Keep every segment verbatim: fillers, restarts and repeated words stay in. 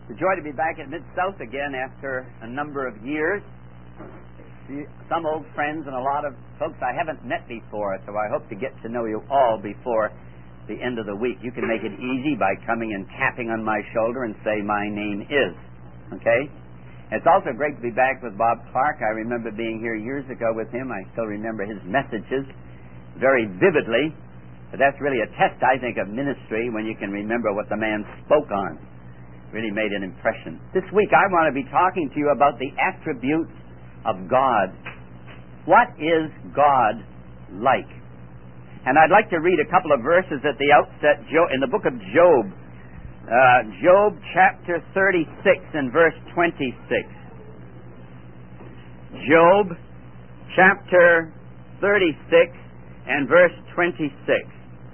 It's a joy to be back at Mid-South again after a number of years. Some old friends and a lot of folks I haven't met before, so I hope to get to know you all before the end of the week. You can make it easy by coming and tapping on my shoulder and say, "My name is." Okay? It's also great to be back with Bob Clark. I remember being here years ago with him. I still remember his messages very vividly. But that's really a test, I think, of ministry when you can remember what the man spoke on. Really made an impression. This week I want to be talking to you about the attributes of God. What is God like? And I'd like to read a couple of verses at the outset in the book of Job. Uh, Job chapter thirty-six and verse twenty-six. Job chapter thirty-six and verse twenty-six.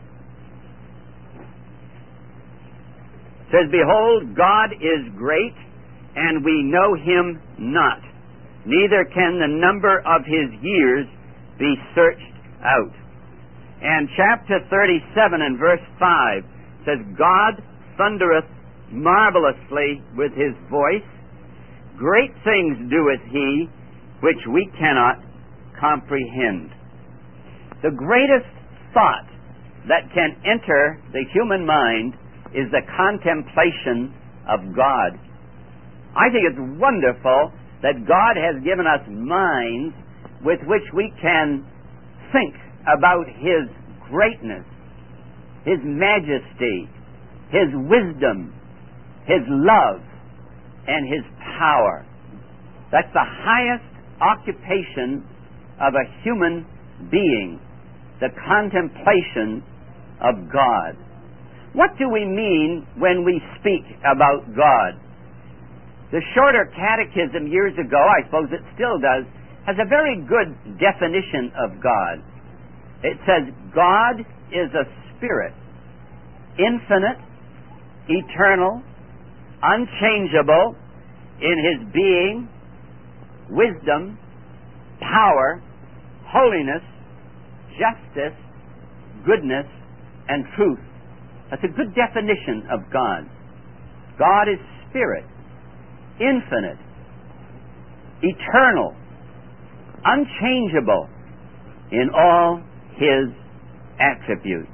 It says, "Behold, God is great, and we know him not. Neither can the number of his years be searched out." And chapter thirty-seven and verse five says, "God thundereth marvelously with his voice. Great things doeth he, which we cannot comprehend." The greatest thought that can enter the human mind is the contemplation of God. I think it's wonderful that God has given us minds with which we can think about his greatness, his majesty, his wisdom, his love, and his power. That's the highest occupation of a human being, the contemplation of God. What do we mean when we speak about God? The Shorter Catechism years ago, I suppose it still does, has a very good definition of God. It says, God is a spirit, infinite, eternal, unchangeable in his being, wisdom, power, holiness, justice, goodness, and truth. That's a good definition of God. God is spirit, infinite, eternal, unchangeable in all his attributes.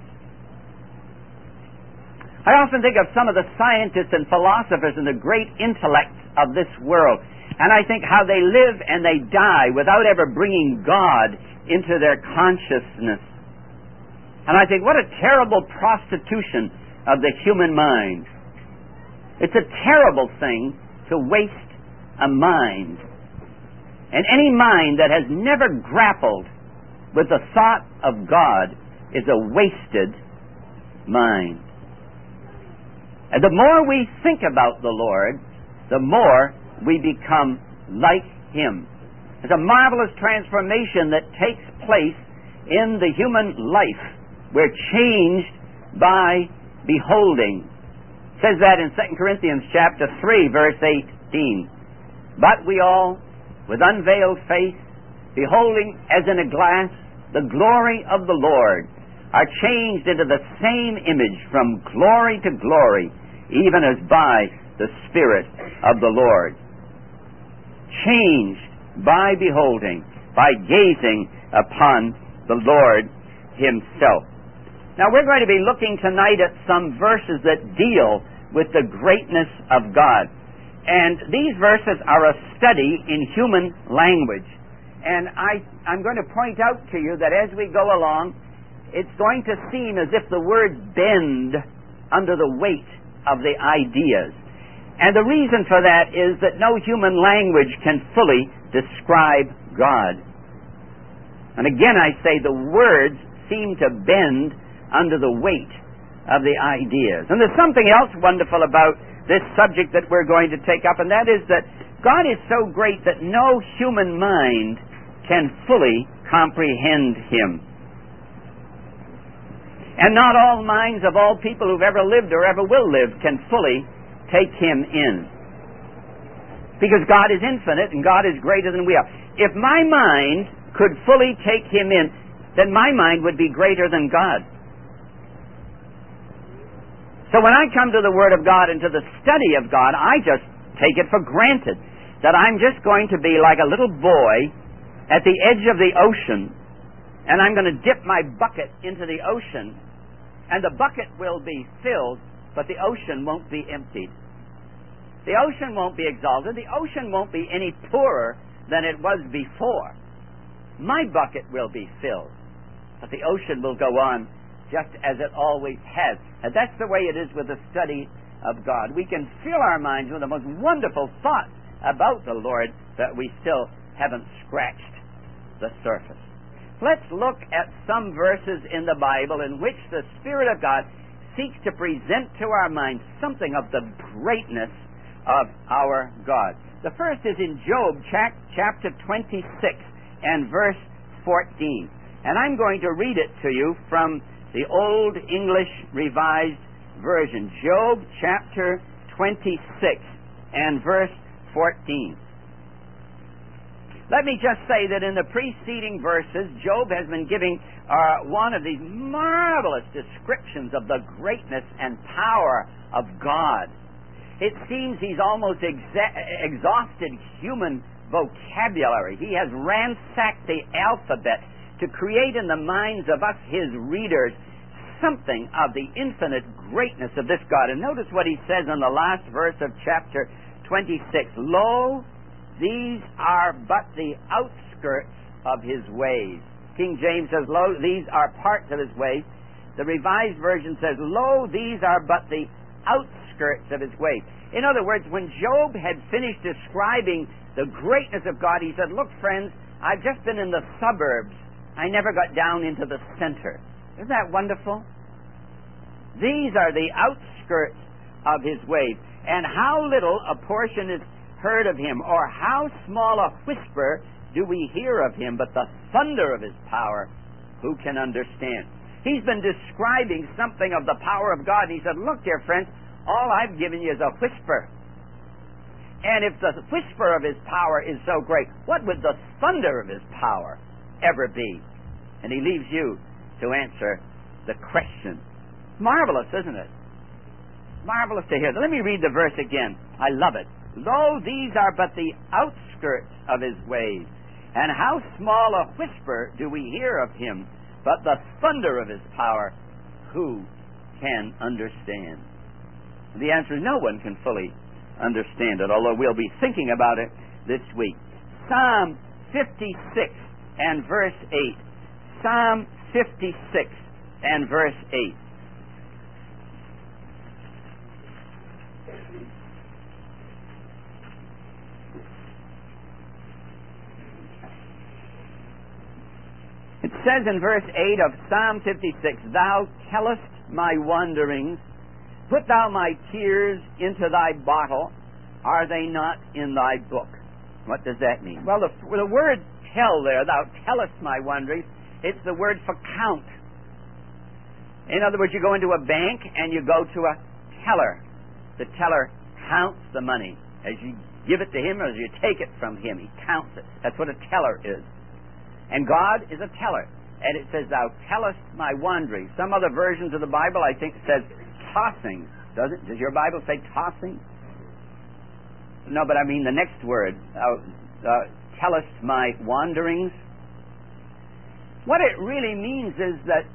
I often think of some of the scientists and philosophers and the great intellects of this world, and I think how they live and they die without ever bringing God into their consciousness. And I think, what a terrible prostitution of the human mind. It's a terrible thing to waste a mind. And any mind that has never grappled with the thought of God is a wasted mind. And the more we think about the Lord, the more we become like him. It's a marvelous transformation that takes place in the human life. We're changed by beholding. It says that in Second Corinthians chapter three, verse eighteen. "But we all, with unveiled face, beholding as in a glass the glory of the Lord, are changed into the same image from glory to glory, even as by the Spirit of the Lord." Changed by beholding, by gazing upon the Lord himself. Now, we're going to be looking tonight at some verses that deal with the greatness of God. And these verses are a study in human language. And I, I'm going to point out to you that as we go along, it's going to seem as if the words bend under the weight of the ideas. And the reason for that is that no human language can fully describe God. And again, I say the words seem to bend under the weight of the ideas. And there's something else wonderful about this subject that we're going to take up, and that is that God is so great that no human mind can fully comprehend him. And not all minds of all people who've ever lived or ever will live can fully take him in. Because God is infinite and God is greater than we are. If my mind could fully take him in, then my mind would be greater than God. So when I come to the Word of God and to the study of God, I just take it for granted that I'm just going to be like a little boy at the edge of the ocean, and I'm going to dip my bucket into the ocean, and the bucket will be filled, but the ocean won't be emptied. The ocean won't be exalted. The ocean won't be any poorer than it was before. My bucket will be filled, but the ocean will go on just as it always has. And that's the way it is with the study of God. We can fill our minds with the most wonderful thoughts about the Lord, but we still haven't scratched the surface. Let's look at some verses in the Bible in which the Spirit of God seeks to present to our minds something of the greatness of our God. The first is in Job chapter twenty-six and verse fourteen. And I'm going to read it to you from the Old English Revised Version. Job chapter twenty-six and verse fourteen. Let me just say that in the preceding verses, Job has been giving uh, one of these marvelous descriptions of the greatness and power of God. It seems he's almost exa- exhausted human vocabulary. He has ransacked the alphabet to create in the minds of us, his readers, something of the infinite greatness of this God. And notice what he says in the last verse of chapter twenty-six. Lo, these are but the outskirts of his ways. King James says, lo, these are parts of his ways. The Revised Version says, lo, these are but the outskirts of his ways. In other words, when Job had finished describing the greatness of God, he said, look, friends, I've just been in the suburbs. I never got down into the center. Isn't that wonderful? These are the outskirts of his ways. And how little a portion is heard of him, or how small a whisper do we hear of him, but the thunder of his power, who can understand? He's been describing something of the power of God. He said, look, dear friends, all I've given you is a whisper. And if the whisper of his power is so great, what would the thunder of his power ever be? And he leaves you to answer the question. Marvelous, isn't it? Marvelous to hear. Let me read the verse again. I love it. Lo, these are but the outskirts of his ways, and how small a whisper do we hear of him, but the thunder of his power, who can understand? The answer is no one can fully understand it, although we'll be thinking about it this week. Psalm fifty-six and verse eight. Psalm fifty-six and verse eight. It says in verse eight of Psalm fifty-six, Thou tellest my wanderings, put thou my tears into thy bottle, are they not in thy book? What does that mean? Well, the, the word tell there, thou tellest my wanderings, it's the word for count. In other words, you go into a bank and you go to a teller. The teller counts the money. As you give it to him or as you take it from him, he counts it. That's what a teller is. And God is a teller. And it says, Thou tellest my wanderings. Some other versions of the Bible, I think, says tossing. Does it? Does your Bible say tossing? No, but I mean the next word. Thou uh, tellest my wanderings. What it really means is that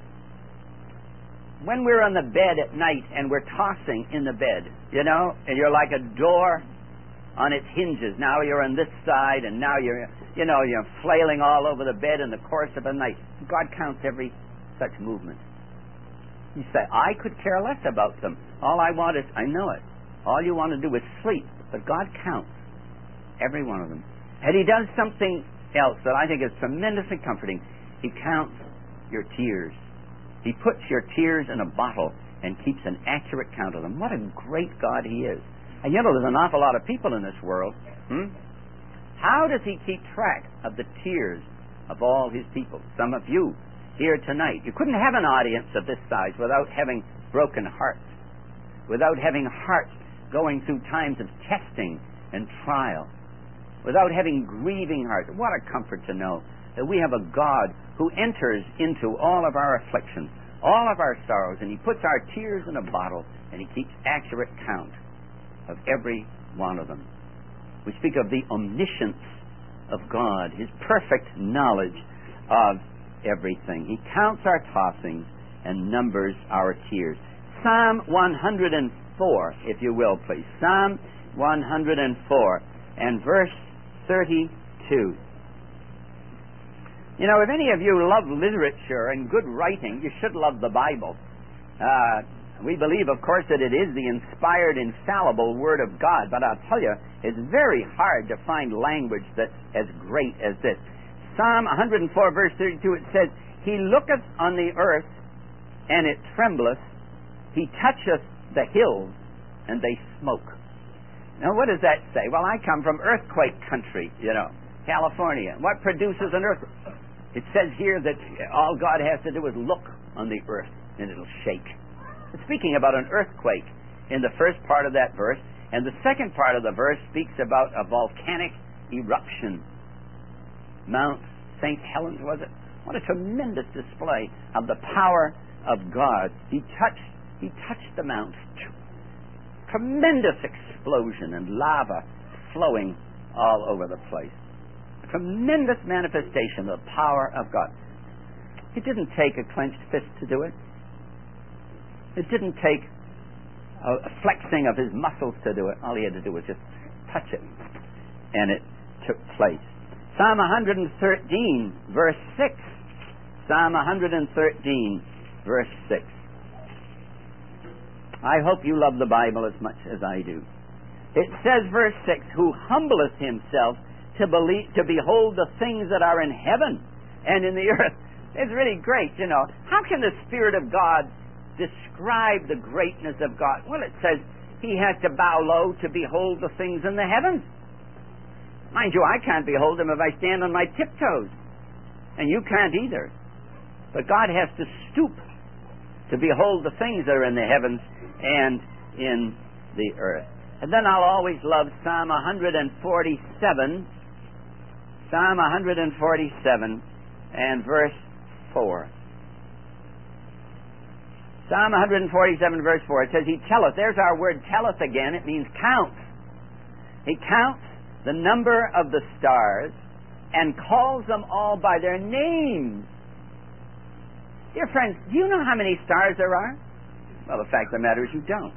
when we're on the bed at night and we're tossing in the bed, you know, and you're like a door on its hinges. Now you're on this side, and now you're, you know, you're flailing all over the bed in the course of a night. God counts every such movement. You say, I could care less about them. All I want is, I know it. All you want to do is sleep. But God counts every one of them. And He does something else that I think is tremendously comforting. He counts your tears. He puts your tears in a bottle and keeps an accurate count of them. What a great God He is. And you know, there's an awful lot of people in this world. Hmm? How does He keep track of the tears of all His people? Some of you here tonight, you couldn't have an audience of this size without having broken hearts, without having hearts going through times of testing and trial, without having grieving hearts. What a comfort to know that we have a God who enters into all of our afflictions, all of our sorrows, and He puts our tears in a bottle, and He keeps accurate count of every one of them. We speak of the omniscience of God, His perfect knowledge of everything. He counts our tossings and numbers our tears. Psalm one hundred four, if you will, please. Psalm one hundred four and verse thirty-two. You know, if any of you love literature and good writing, you should love the Bible. Uh, we believe, of course, that it is the inspired, infallible Word of God, but I'll tell you, it's very hard to find language that's as great as this. Psalm one hundred four, verse thirty-two, it says, He looketh on the earth, and it trembleth. He toucheth the hills, and they smoke. Now, what does that say? Well, I come from earthquake country, you know, California. What produces an earthquake? It says here that all God has to do is look on the earth, and it'll shake. It's speaking about an earthquake in the first part of that verse, and the second part of the verse speaks about a volcanic eruption. Mount Saint Helens, was it? What a tremendous display of the power of God. He touched, he touched the mount. Tremendous explosion and lava flowing all over the place. Tremendous manifestation of the power of God. It didn't take a clenched fist to do it. It didn't take a, a flexing of his muscles to do it. All he had to do was just touch it, and it took place. Psalm one hundred thirteen, verse six. Psalm one hundred thirteen, verse six. I hope you love the Bible as much as I do. It says, verse six, Who humbleth himself to believe, to behold the things that are in heaven and in the earth. It's really great, you know. How can the Spirit of God describe the greatness of God? Well, it says He had to bow low to behold the things in the heavens. Mind you, I can't behold Him if I stand on my tiptoes. And you can't either. But God has to stoop to behold the things that are in the heavens and in the earth. And then I'll always love Psalm one forty-seven. Psalm one forty-seven and verse four. Psalm one forty-seven, verse four. It says, He telleth. There's our word telleth again. It means counts. He counts the number of the stars and calls them all by their names. Dear friends, do you know how many stars there are? Well, the fact of the matter is you don't.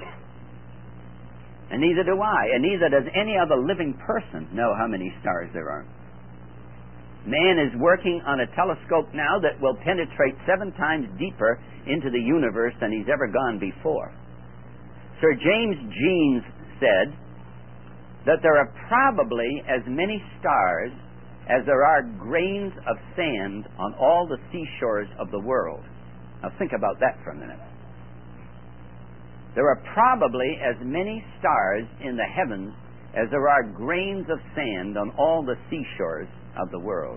And neither do I. And neither does any other living person know how many stars there are. Man is working on a telescope now that will penetrate seven times deeper into the universe than he's ever gone before. Sir James Jeans said that there are probably as many stars as there are grains of sand on all the seashores of the world. Now think about that for a minute. There are probably as many stars in the heavens as there are grains of sand on all the seashores of the world.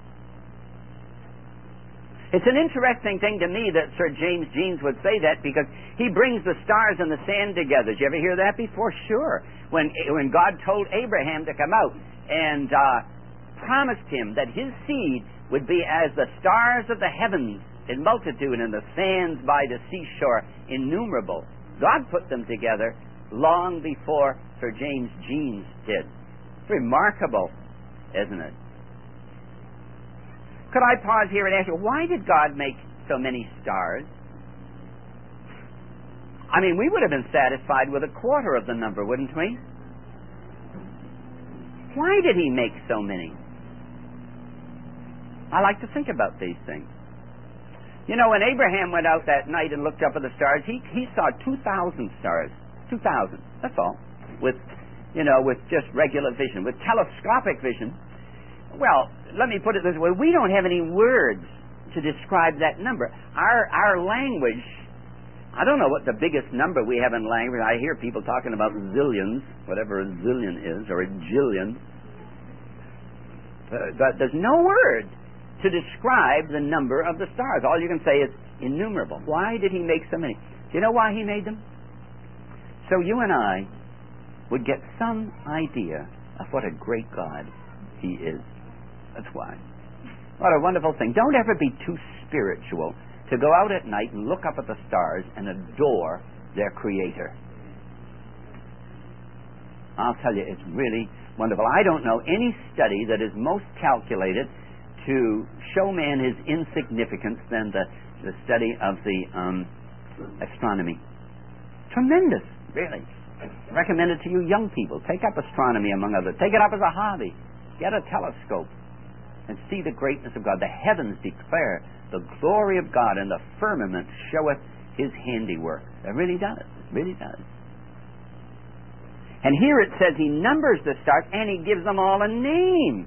It's an interesting thing to me that Sir James Jeans would say that, because he brings the stars and the sand together. Did you ever hear that before? Sure. When, when God told Abraham to come out and uh, promised him that his seed would be as the stars of the heavens in multitude and the sands by the seashore innumerable. God put them together long before Sir James Jeans did. It's remarkable, isn't it? Could I pause here and ask you, why did God make so many stars? I mean, we would have been satisfied with a quarter of the number, wouldn't we? Why did He make so many? I like to think about these things. You know, when Abraham went out that night and looked up at the stars, he, he saw two thousand stars. two thousand, that's all. With, you know, with just regular vision. With telescopic vision, well, let me put it this way. We don't have any words to describe that number. Our, our language, I don't know what the biggest number we have in language. I hear people talking about zillions, whatever a zillion is, or a jillion. Uh, but there's no word to describe the number of the stars. All you can say is innumerable. Why did He make so many? Do you know why He made them? So you and I would get some idea of what a great God He is. That's why. What a wonderful thing. Don't ever be too spiritual to go out at night and look up at the stars and adore their Creator. I'll tell you, it's really wonderful. I don't know any study that is most calculated to show man his insignificance than the, the study of the um, astronomy. Tremendous, really. I recommend it to you young people. Take up astronomy, among others. Take it up as a hobby. Get a telescope and see the greatness of God. The heavens declare the glory of God, and the firmament showeth His handiwork. It really does. It really does. And here it says He numbers the stars, and He gives them all a name.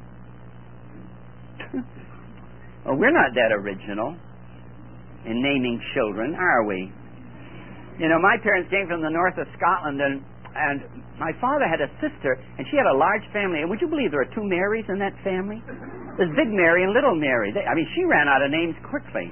Well, we're not that original in naming children, are we? You know, my parents came from the north of Scotland, and, and my father had a sister, and she had a large family. And would you believe there are two Marys in that family? There's Big Mary and Little Mary. They, I mean, she ran out of names quickly.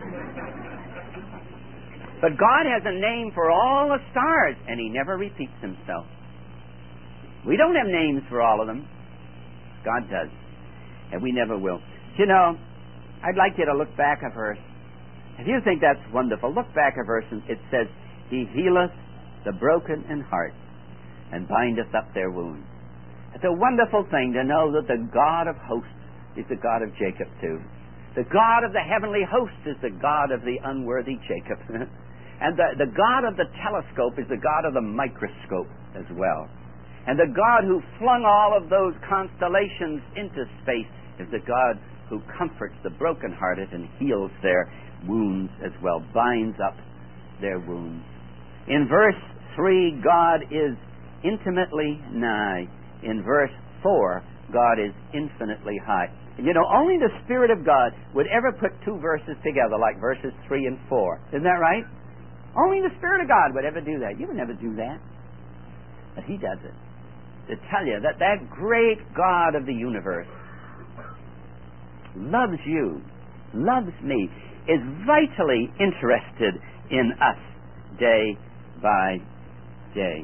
But God has a name for all the stars, and He never repeats Himself. We don't have names for all of them. God does. And we never will. You know, I'd like you to look back a verse. If you think that's wonderful, look back a verse, and it says, He healeth the broken in heart, and bindeth up their wounds. It's a wonderful thing to know that the God of hosts is the God of Jacob too. The God of the heavenly host is the God of the unworthy Jacob. And the, the God of the telescope is the God of the microscope as well. And the God who flung all of those constellations into space is the God who comforts the brokenhearted and heals their wounds as well, binds up their wounds. In verse three, God is intimately nigh. In verse four, God is infinitely high. You know, only the Spirit of God would ever put two verses together like verses three and four. Isn't that right? Only the Spirit of God would ever do that. You would never do that. But He does it. To tell you that that great God of the universe loves you, loves me, is vitally interested in us day by day.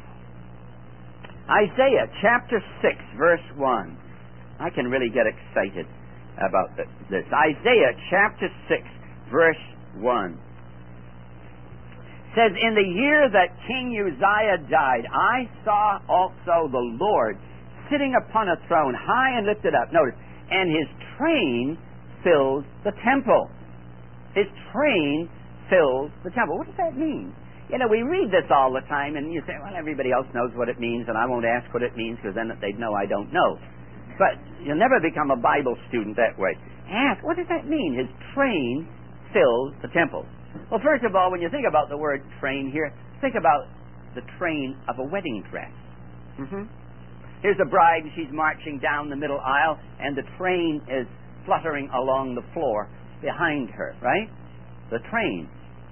Isaiah chapter six, verse one. I can really get excited about this. Isaiah chapter six, verse one. Says, in the year that King Uzziah died, I saw also the Lord sitting upon a throne, high and lifted up. Notice, and His train filled the temple. His train filled the temple. What does that mean? You know, we read this all the time, and you say, well, everybody else knows what it means, and I won't ask what it means, because then they'd know I don't know. But you'll never become a Bible student that way. Ask, what does that mean? His train filled the temple. Well, first of all, when you think about the word train here, think about the train of a wedding dress. Mm-hmm. Here's a bride, and she's marching down the middle aisle, and the train is fluttering along the floor behind her, right? The train.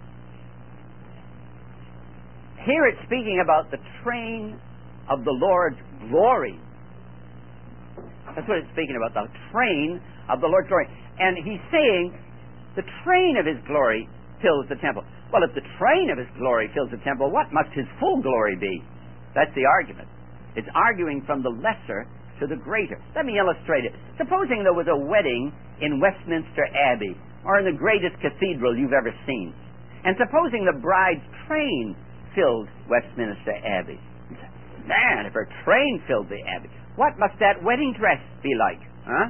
Here it's speaking about the train of the Lord's glory. That's what it's speaking about, the train of the Lord's glory. And He's saying the train of His glory fills the temple. Well, if the train of His glory fills the temple, what must His full glory be? That's the argument. It's arguing from the lesser to the greater. Let me illustrate it. Supposing there was a wedding in Westminster Abbey, or in the greatest cathedral you've ever seen, and supposing the bride's train filled Westminster Abbey. Man, if her train filled the Abbey, what must that wedding dress be like? Huh?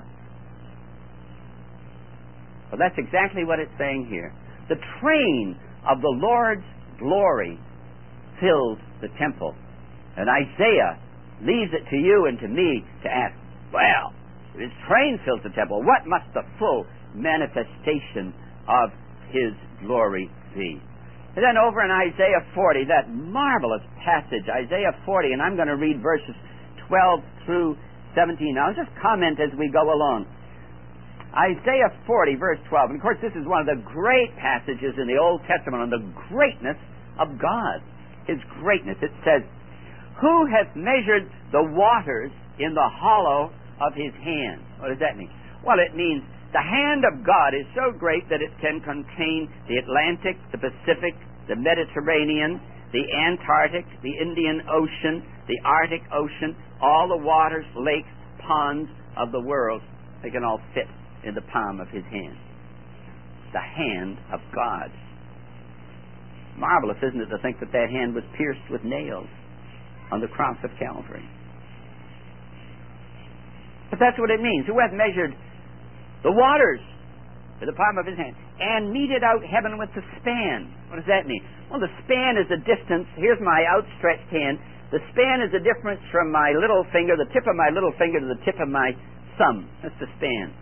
Well, that's exactly what it's saying here. The train of the Lord's glory fills the temple. And Isaiah leaves it to you and to me to ask, well, if His train fills the temple, what must the full manifestation of His glory be? And then over in Isaiah forty, that marvelous passage, Isaiah forty, and I'm going to read verses twelve through seventeen. Now, I'll just comment as we go along. Isaiah forty, verse twelve. And of course, this is one of the great passages in the Old Testament on the greatness of God. His greatness. It says, who hath measured the waters in the hollow of His hand? What does that mean? Well, it means the hand of God is so great that it can contain the Atlantic, the Pacific, the Mediterranean, the Antarctic, the Indian Ocean, the Arctic Ocean, all the waters, lakes, ponds of the world. They can all fit in the palm of His hand. the hand of God. Marvelous, isn't it, to think that that hand was pierced with nails on the cross of Calvary. But that's what it means. Who hath measured the waters with the palm of his hand and meted out heaven with the span? What does that mean? Well, the span is the distance. Here's my outstretched hand. The span is the difference from my little finger, the tip of my little finger, to the tip of my thumb. That's the span.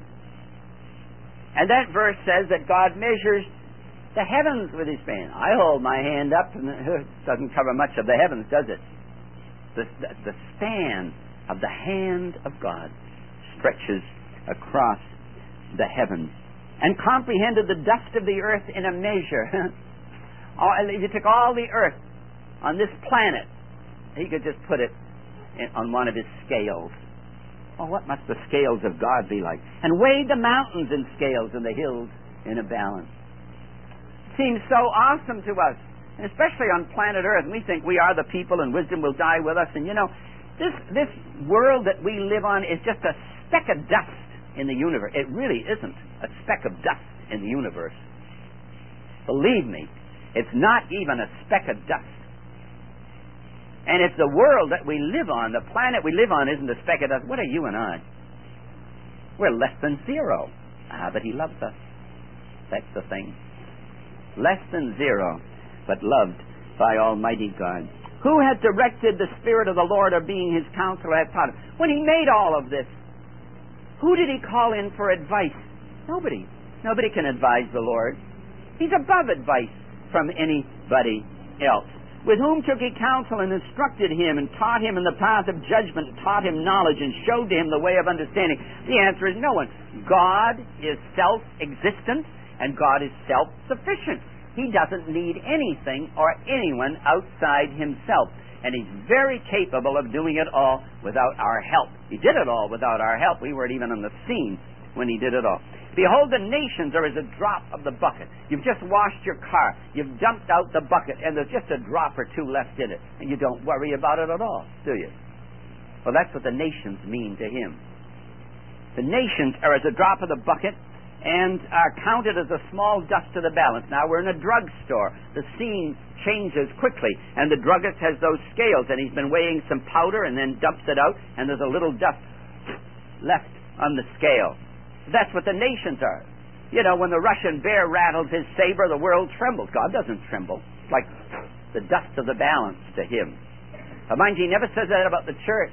And that verse says that God measures the heavens with his span. I hold my hand up, and it doesn't cover much of the heavens, does it? The, the, the span of the hand of God stretches across the heavens, and comprehended the dust of the earth in a measure. If you took all the earth on this planet, he could just put it in, on one of his scales. Oh, what must the scales of God be like? And weighed the mountains in scales and the hills in a balance. Seems so awesome to us, and especially on planet Earth. We think we are the people and wisdom will die with us. And you know, this this world that we live on is just a speck of dust in the universe. It really isn't a speck of dust in the universe. Believe me, it's not even a speck of dust. And if the world that we live on, the planet we live on, isn't a speck of dust, what are you and I? We're less than zero. Ah, but he loves us. That's the thing. Less than zero, but loved by Almighty God. Who hath directed the Spirit of the Lord, or being his counselor hath taught him? When he made all of this, who did he call in for advice? Nobody. Nobody can advise the Lord. He's above advice from anybody else. With whom took he counsel and instructed him and taught him in the path of judgment, and taught him knowledge and showed to him the way of understanding? The answer is no one. God is self-existent and God is self-sufficient. He doesn't need anything or anyone outside himself. And he's very capable of doing it all without our help. He did it all without our help. We weren't even on the scene when he did it all. Behold, the nations are as a drop of the bucket. You've just washed your car. You've dumped out the bucket, and there's just a drop or two left in it. And you don't worry about it at all, do you? Well, that's what the nations mean to him. The nations are as a drop of the bucket and are counted as a small dust to the balance. Now, we're in a drugstore. The scene changes quickly, and the druggist has those scales, and he's been weighing some powder and then dumps it out, and there's a little dust left on the scale. That's what the nations are. You know, when the Russian bear rattles his saber, the world trembles. God doesn't tremble. It's like the dust of the balance to him. But mind you, he never says that about the church.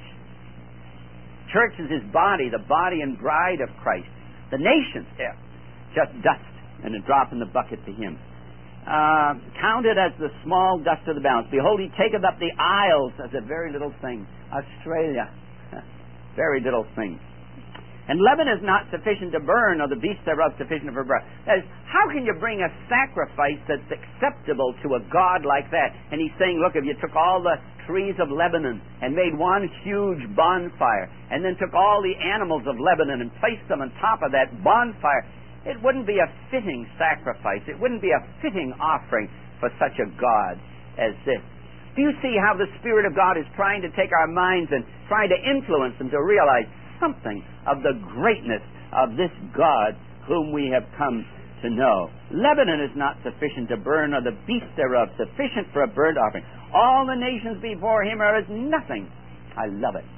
Church is his body, the body and bride of Christ. The nations, yeah, just dust and a drop in the bucket to him. Uh, counted as the small dust of the balance. Behold, he taketh up the isles as a very little thing. Australia, very little thing. And Lebanon is not sufficient to burn, or the beast thereof sufficient for burn. That is, how can you bring a sacrifice that's acceptable to a God like that? And he's saying, look, if you took all the trees of Lebanon and made one huge bonfire, and then took all the animals of Lebanon and placed them on top of that bonfire, it wouldn't be a fitting sacrifice. It wouldn't be a fitting offering for such a God as this. Do you see how the Spirit of God is trying to take our minds and trying to influence them to realize something of the greatness of this God whom we have come to know? Lebanon is not sufficient to burn, or the beast thereof sufficient for a burnt offering. All the nations before him are as nothing. I love it.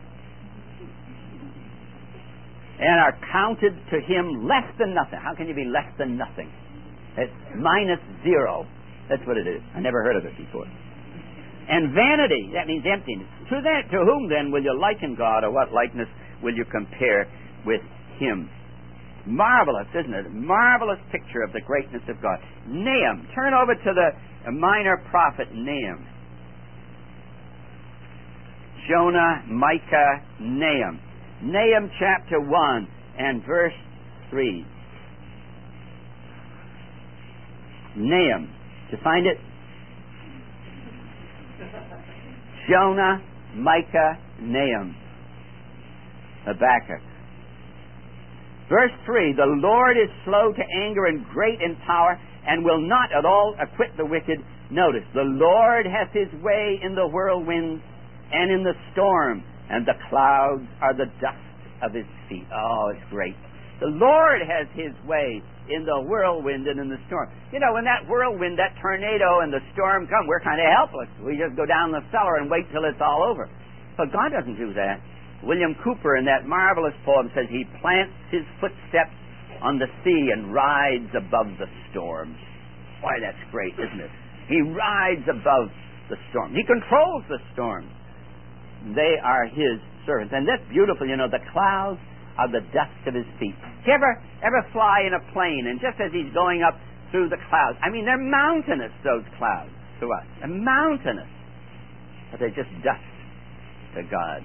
And are counted to him less than nothing. How can you be less than nothing? It's minus zero. That's what it is. I never heard of it before. And vanity, that means emptiness. To that, to whom then will you liken God, or what likeness will you compare with him? Marvelous, isn't it? Marvelous picture of the greatness of God. Nahum. Turn over to the minor prophet Nahum. Jonah, Micah, Nahum. Nahum chapter one and verse three. Nahum. Did you find it? Jonah, Micah, Nahum. Habakkuk. Verse three, the Lord is slow to anger and great in power, and will not at all acquit the wicked. Notice, the Lord hath his way in the whirlwind and in the storm, and the clouds are the dust of his feet. Oh, it's great. The Lord has His way in the whirlwind and in the storm. You know, when that whirlwind, that tornado, and the storm come, we're kind of helpless. We just go down the cellar and wait till it's all over. But God doesn't do that. William Cooper, in that marvelous poem, says He plants His footsteps on the sea and rides above the storms. Why, that's great, isn't it? He rides above the storm. He controls the storms. They are His servants. And that's beautiful, you know, the clouds are the dust of His feet. Do you ever, ever fly in a plane, and just as He's going up through the clouds, I mean, they're mountainous, those clouds, to us. They're mountainous. But they're just dust to God.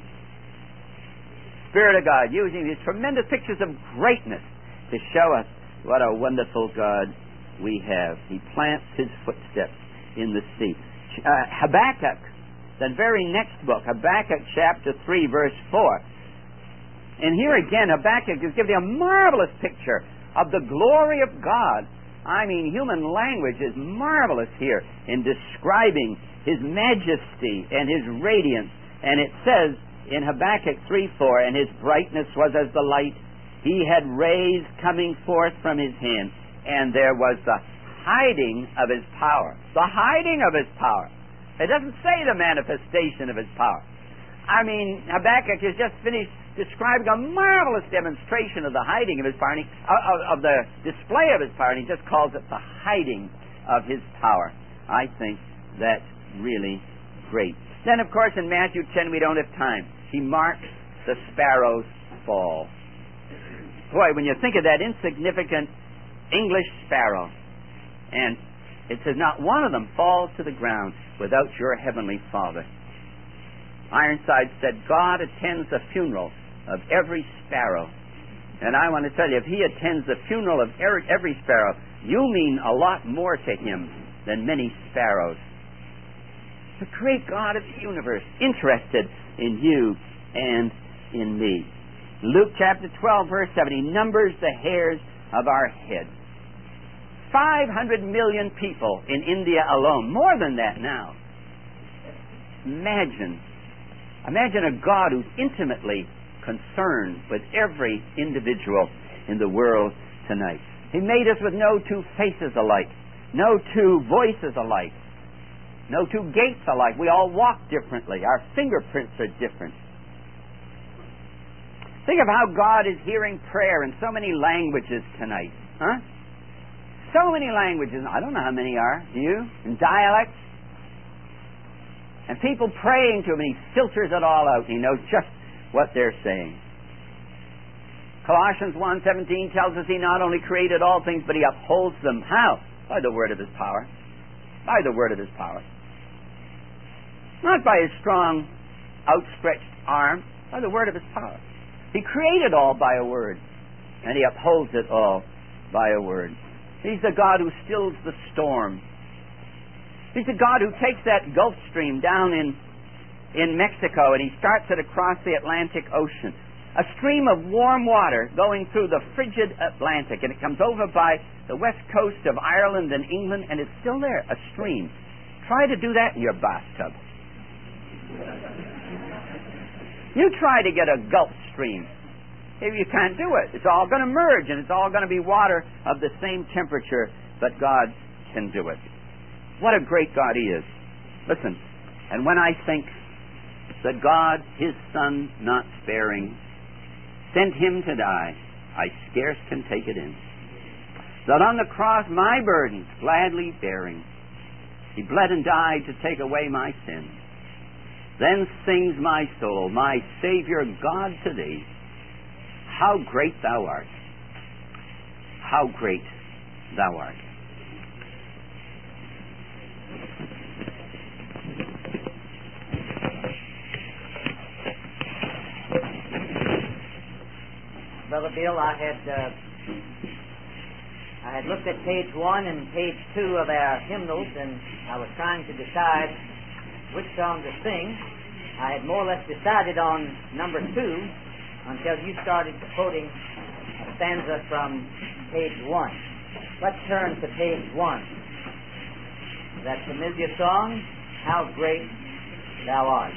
Spirit of God, using these tremendous pictures of greatness to show us what a wonderful God we have. He plants His footsteps in the sea. Uh, Habakkuk, the very next book, Habakkuk chapter three, verse four. And here again, Habakkuk is giving a marvelous picture of the glory of God. I mean, human language is marvelous here in describing His majesty and His radiance. And it says in Habakkuk three four, and His brightness was as the light. He had rays coming forth from His hand, and there was the hiding of His power. The hiding of His power. It doesn't say the manifestation of His power. I mean, Habakkuk has just finished describing a marvelous demonstration of the hiding of His power, and he, of, of the display of His power, and he just calls it the hiding of His power. I think that's really great. Then, of course, in Matthew ten, we don't have time. He marks the sparrow's fall. Boy, when you think of that insignificant English sparrow, and it says, not one of them falls to the ground without your heavenly Father. Ironside said, God attends the funeral of every sparrow. And I want to tell you, if He attends the funeral of every sparrow, you mean a lot more to Him than many sparrows. The great God of the universe, interested in you and in me. Luke chapter twelve, verse seven, He numbers the hairs of our head. five hundred million people in India alone, more than that now. Imagine, imagine a God who's intimately concerned with every individual in the world tonight. He made us with no two faces alike, no two voices alike, no two gaits alike. We all walk differently. Our fingerprints are different. Think of how God is hearing prayer in so many languages tonight. Huh? So many languages. I don't know how many are. Do you? In dialects. And people praying to Him, and He filters it all out. He knows just what they're saying. Colossians one seventeen tells us He not only created all things, but He upholds them. How? By the word of His power. By the word of His power. Not by His strong, outstretched arm. By the word of His power. He created all by a word, and He upholds it all by a word. He's the God who stills the storm. He's the God who takes that Gulf Stream down in, in Mexico, and He starts it across the Atlantic Ocean. A stream of warm water going through the frigid Atlantic, and it comes over by the west coast of Ireland and England, and it's still there, a stream. Try to do that in your bathtub. You try to get a Gulf Stream. You can't do it. It's all going to merge, and it's all going to be water of the same temperature, but God can do it. What a great God He is. Listen, and when I think that God, His Son, not sparing, sent Him to die, I scarce can take it in. That on the cross my burdens gladly bearing, He bled and died to take away my sin. Then sings my soul, my Savior God, to Thee, how great Thou art. How great Thou art. Brother Bill, I had uh, I had looked at page one and page two of our hymnals, and I was trying to decide which song to sing. I had more or less decided on number two until you started quoting a stanza from page one. Let's turn to page one. That familiar song, How Great Thou Art.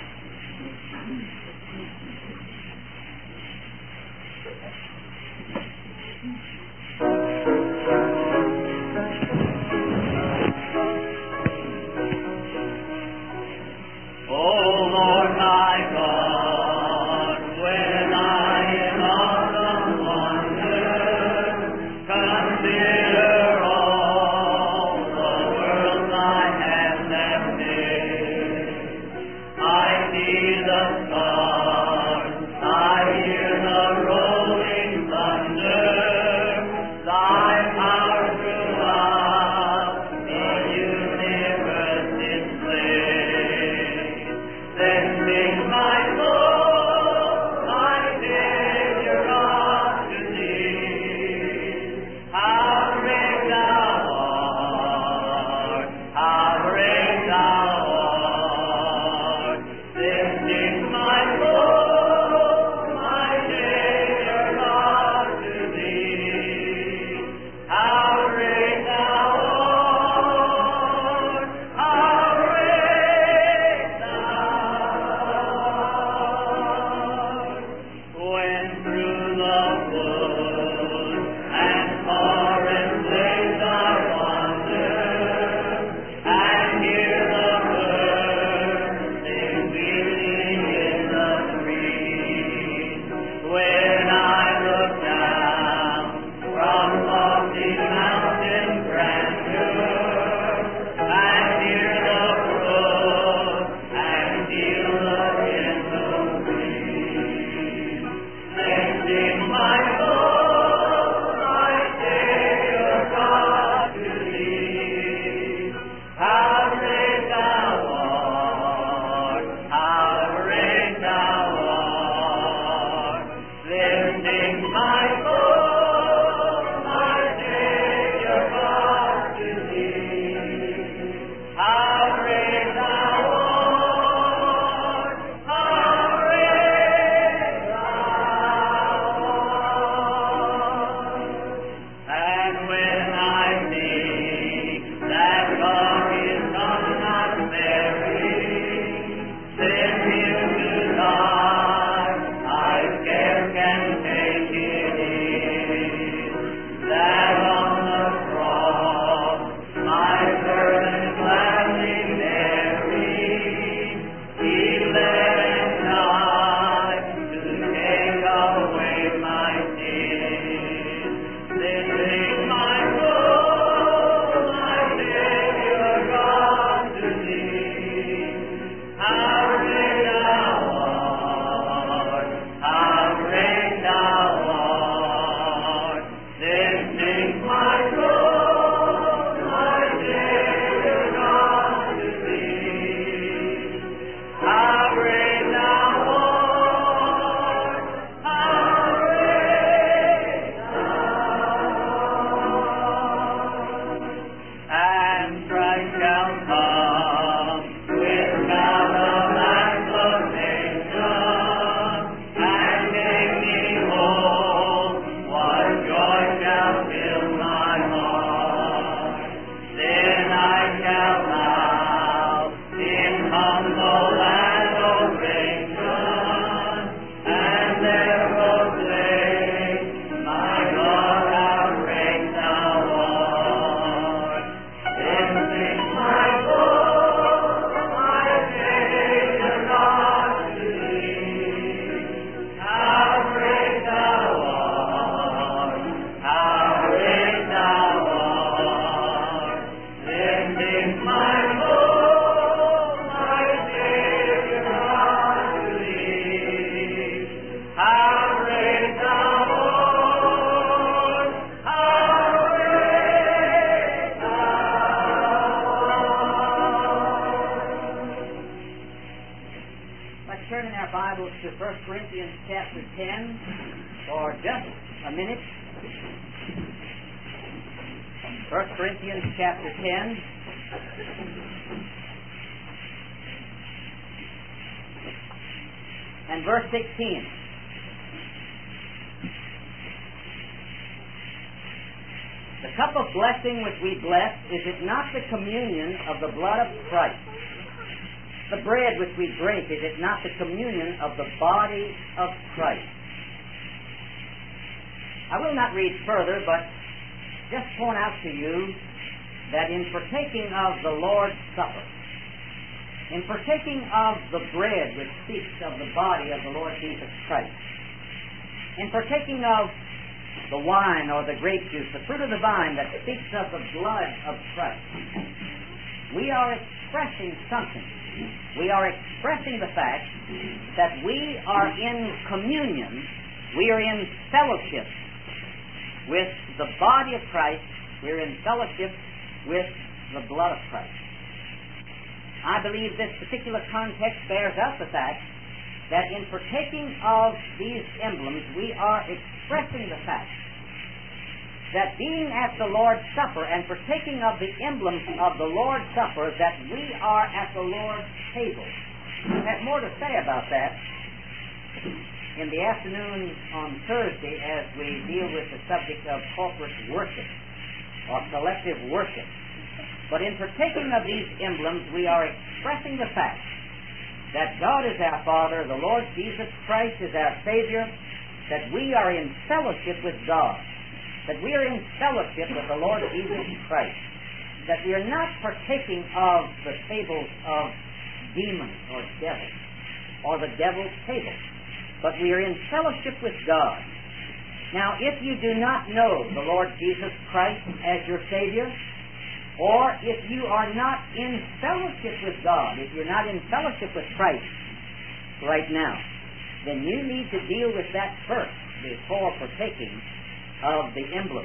Bibles to First Corinthians chapter ten for just a minute. First Corinthians chapter ten. And verse sixteen. The cup of blessing which we bless, is it not the communion of the blood of Christ? The bread which we break, is it not the communion of the body of Christ? I will not read further, but just point out to you that in partaking of the Lord's Supper, in partaking of the bread which speaks of the body of the Lord Jesus Christ, in partaking of the wine or the grape juice, the fruit of the vine that speaks of the blood of Christ, we are expressing something. We are expressing the fact that we are in communion, we are in fellowship with the body of Christ, we are in fellowship with the blood of Christ. I believe this particular context bears out the fact that in partaking of these emblems, we are expressing the fact that being at the Lord's Supper and partaking of the emblems of the Lord's Supper, that we are at the Lord's table. I have more to say about that in the afternoon on Thursday as we deal with the subject of corporate worship or collective worship. But in partaking of these emblems, we are expressing the fact that God is our Father, the Lord Jesus Christ is our Savior, that we are in fellowship with God, that we are in fellowship with the Lord Jesus Christ, that we are not partaking of the tables of demons or devils, or the devil's table, but we are in fellowship with God. Now, if you do not know the Lord Jesus Christ as your Savior, or if you are not in fellowship with God, if you're not in fellowship with Christ right now, then you need to deal with that first before partaking of the emblem.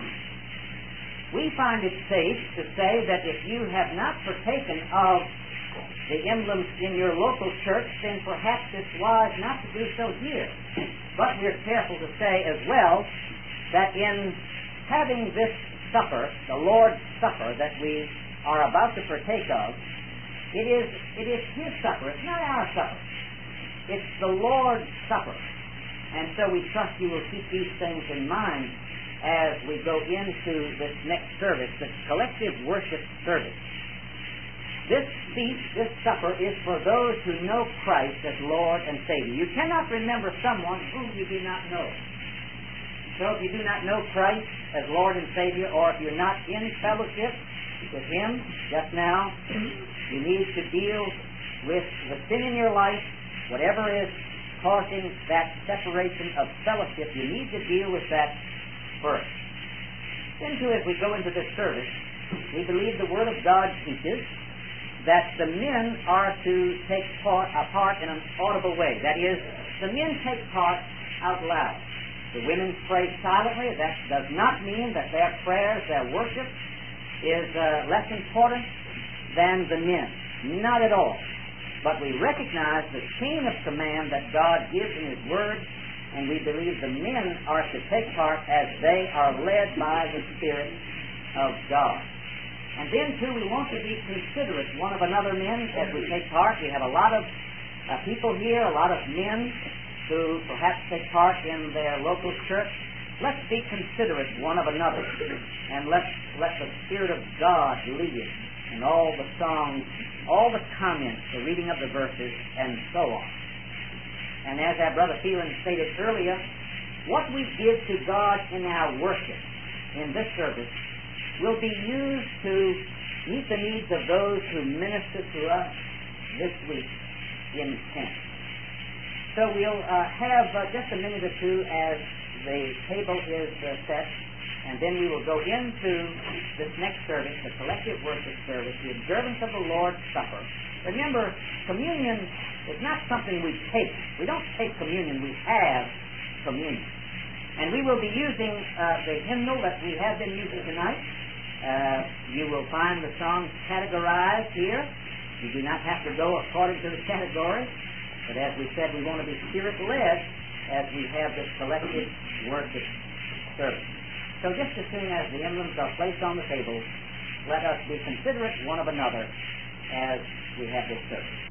We find it safe to say that if you have not partaken of the emblems in your local church, then perhaps it's wise not to do so here. But we're careful to say as well that in having this supper, the Lord's Supper that we are about to partake of, it is it is His supper. It's not our supper. It's the Lord's Supper. And so we trust you will keep these things in mind as we go into this next service, the collective worship service. This feast, this supper, is for those who know Christ as Lord and Savior. You cannot remember someone whom you do not know. So if you do not know Christ as Lord and Savior, or if you're not in fellowship with Him just now, you need to deal with the sin in your life, whatever is causing that separation of fellowship. You need to deal with that first. Then, too, as we go into this service, we believe the Word of God teaches that the men are to take part, a part in an audible way. That is, the men take part out loud. The women pray silently. That does not mean that their prayers, their worship, is uh, less important than the men. Not at all. But we recognize the chain of command that God gives in His Word, and we believe the men are to take part as they are led by the Spirit of God. And then, too, we want to be considerate one of another, men, as we take part. We have a lot of uh, people here, a lot of men who perhaps take part in their local church. Let's be considerate one of another, and let's let the Spirit of God lead in all the songs, all the comments, the reading of the verses, and so on. And as our brother Phelan stated earlier, what we give to God in our worship in this service will be used to meet the needs of those who minister to us this week in tent. So we'll uh, have uh, just a minute or two as the table is uh, set, and then we will go into this next service, the collective worship service, the observance of the Lord's Supper. Remember, communion is not something we take. We don't take communion, we have communion. And we will be using uh, the hymnal that we have been using tonight. Uh, you will find the songs categorized here. You do not have to go according to the category. But as we said, we want to be Spirit-led as we have this collective worship service. So just as soon as the emblems are placed on the table, let us be considerate one of another as we have this service.